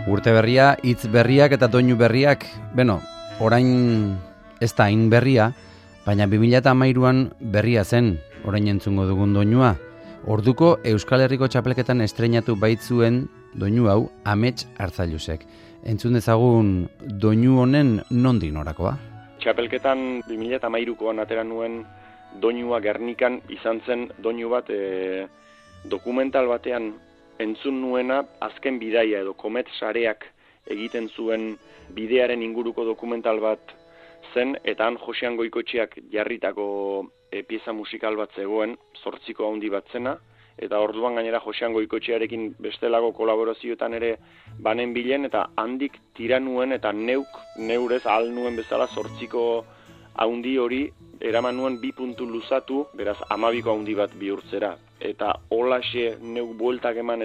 Urte berria, hitz berriak eta doinu berriak, orain ez da hain berria, baina 2013an berria zen, orain entzungo dugun doinua. Orduko Euskal Herriko txapelketan estreinatu baitzuen doinu hau Amets Arzallusek. Entzun dezagun doinu honen nondik norakoa? Txapelketan 2013koan atera nuen doinua Gernikan izan zen doinu bat dokumental batean entzun nuena azken bidaia edo Komet sareak egiten zuen bidearen inguruko dokumental bat zen, eta han Josean Goikotxeak jarritako pieza musikal bat zegoen, 8 handi bat zena, eta orduan gainera Josean Goikotxearekin bestelako kolaborazioetan ere banen bilen, eta handik tira nuen eta neurez ahal nuen bezala 8 handi hori eraman nuen 2 puntu luzatu, beraz 12 handi bat bihurtzera. Eta holaxe neuk bueltak eman,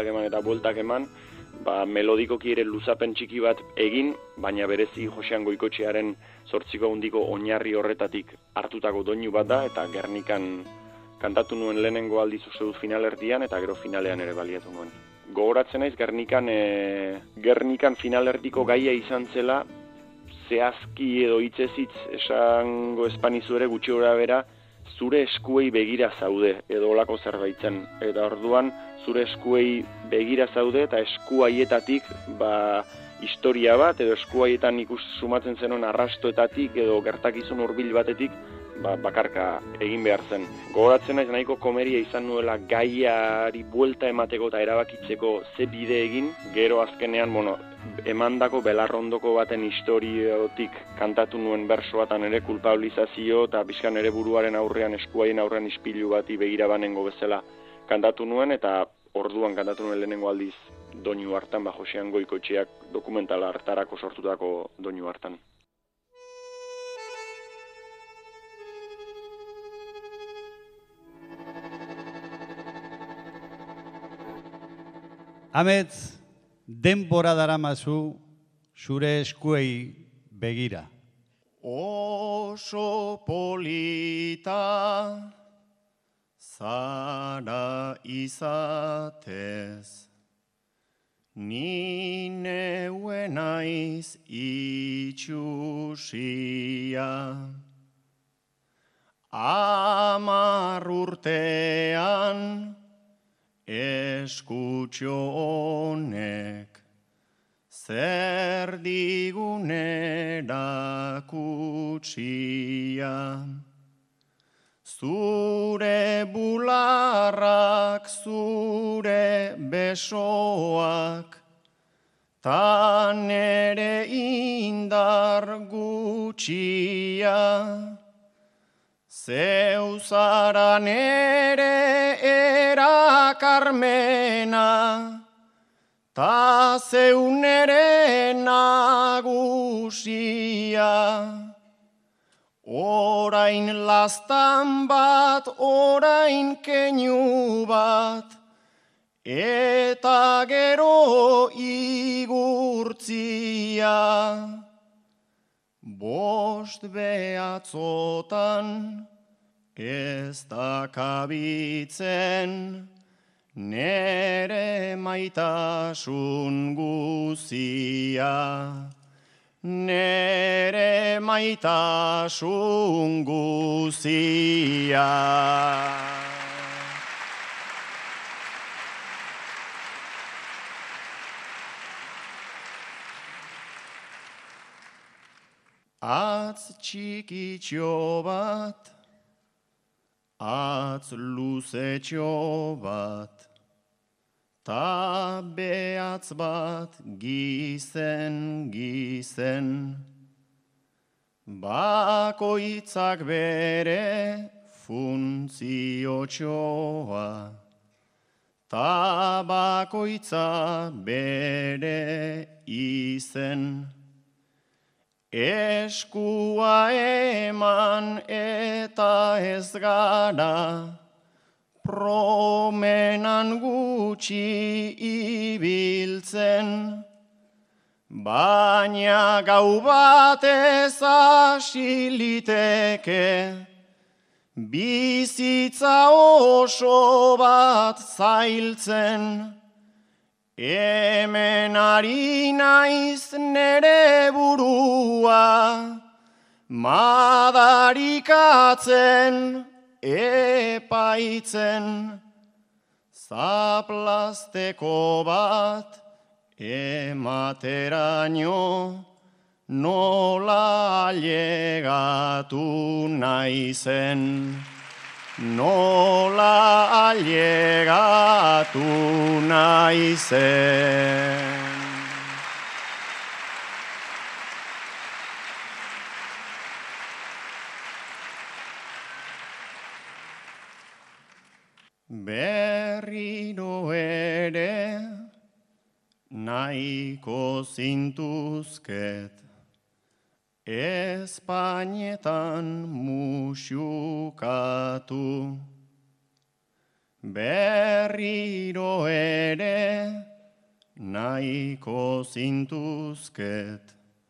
melodikoki ere luzapen txiki bat egin, baina berezi Josean Goikotxearen 8 handiko oinarri horretatik hartutako doinu bat da, eta Gernikan kantatu nuen lehenengo aldiz uste dut finalerdian, eta gero finalean ere baliatu nuen. Gogoratzen naiz Gernikan finalerdiko gaia izan zela, zehazki edo hitzez hitz esango espanizu ere gutxi gora bera, zure eskuei begira zaude, edo olako zerbaitzen. Eta orduan, zure eskuei begira zaude, eta esku haietatik, historia bat, edo esku haietan sumatzen zenuen arrastoetatik, edo gertakizun hurbil batetik, bakarka egin behar zen. Gogoratzen naiz nahiko komeria izan nuela gaiari buelta emateko eta erabakitzeko ze bide egin, gero azkenean, emandako belarrondoko baten historiotik kantatu nuen berso batan ere kulpabilizazio eta pixkan ere buruaren aurrean, eskuaien aurrean ispilu bati begira banengo bezala kantatu nuen, eta orduan kantatu nuen lehenengo aldiz doinu hartan, Josean Goikotxeak dokumentala hartarako sortutako doinu hartan. Amets, denbora daramazu zure eskuei begira. Oso polita zara izatez, ni neuen naiz itxusia. 10 urtean eskutxo honek zer digun erakutsia. Zure bularrak, zure besoak, ta nere indar gutxia. Zeu zara nere erakarmena, ta zeu nere nagusia. Orain lastan bat, orain keinu bat, eta gero igurtzia. 5 behatzotan ez da kabitzen nere maitasun guzia. Nere maitasun guzia. Atz txikitxo bat, atz luzetxo bat, ta behatz bat gizen. Bakoitzak bere funtziotxoa, ta bakoitza bere izen. Eskua eman eta ez gara, promenan gutxi ibiltzen, baina gau batez hasi liteke, bizitza oso bat zailtzen. Hemen ari naiz nere burua, madarikatzen, epaitzen, zaplasteko bat emateraino, nola ailegatu naizen. Nola ailegatu naizen. Berriro ere nahiko zintuzket, Espainetan muxukatu. Berriro ere nahiko zintuzket,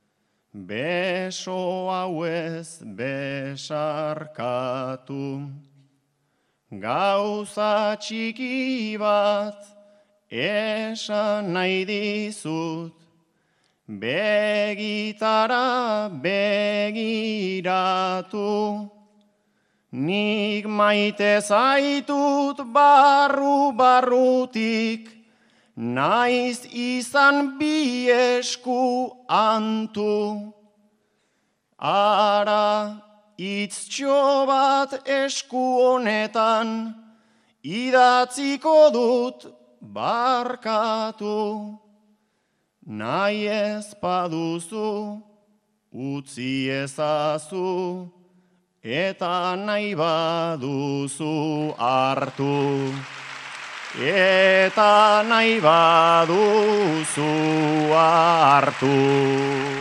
beso hauez besarkatu. Gauza txiki bat esan nahi dizut, begitara begiratu. Nik maite zaitut barru-barrutik, naiz izan bi esku antu. Ara itztxo bat esku honetan, idatziko dut barkatu. Nahi ez baduzu, utzi ezazu, eta nahi baduzu hartu. Eta nahi baduzu hartu.